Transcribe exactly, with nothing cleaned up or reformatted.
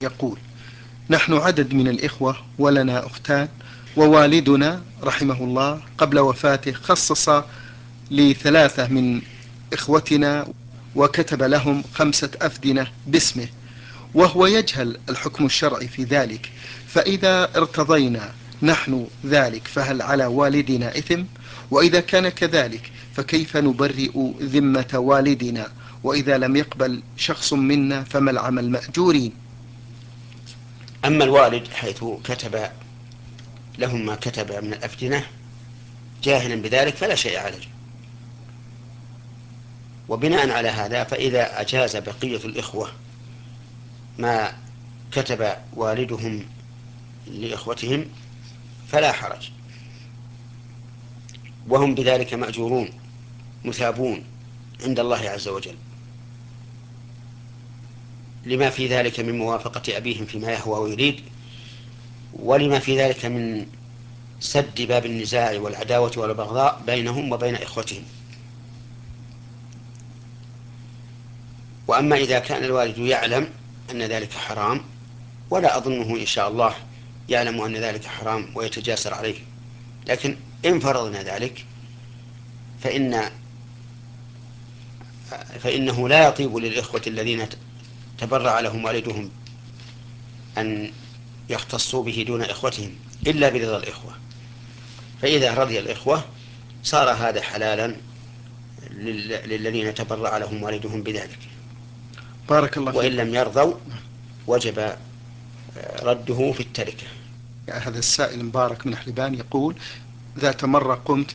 يقول: نحن عدد من الإخوة ولنا أختان، ووالدنا رحمه الله قبل وفاته خصص لثلاثة من إخوتنا وكتب لهم خمسة أفدنة باسمه، وهو يجهل الحكم الشرعي في ذلك، فإذا ارتضينا نحن ذلك فهل على والدنا إثم؟ وإذا كان كذلك فكيف نبرئ ذمة والدنا؟ وإذا لم يقبل شخص منا فما العمل مأجورين؟ أما الوالد حيث كتب لهم ما كتب من الأفدنة جاهلا بذلك فلا شيء عليه. وبناء على هذا فإذا أجاز بقية الإخوة ما كتب والدهم لإخوتهم فلا حرج، وهم بذلك مأجورون مثابون عند الله عز وجل، لما في ذلك من موافقة أبيهم فيما يهوى ويريد، ولما في ذلك من سد باب النزاع والعداوة والبغضاء بينهم وبين إخوتهم. وأما إذا كان الوالد يعلم أن ذلك حرام، ولا أظنه إن شاء الله يعلم أن ذلك حرام ويتجاسر عليه، لكن إن فرضنا ذلك فإن فإنه لا يطيب للإخوة الذين تبرع لهم والدهم أن يختصوا به دون إخوتهم إلا برضا الإخوة، فإذا رضي الإخوة صار هذا حلالا للذين تبرع لهم والدهم بذلك، بارك الله وإن فيكم. لم يرضوا وجب رده في التركة. هذا السائل مبارك من حلبان يقول: ذات مرة قمت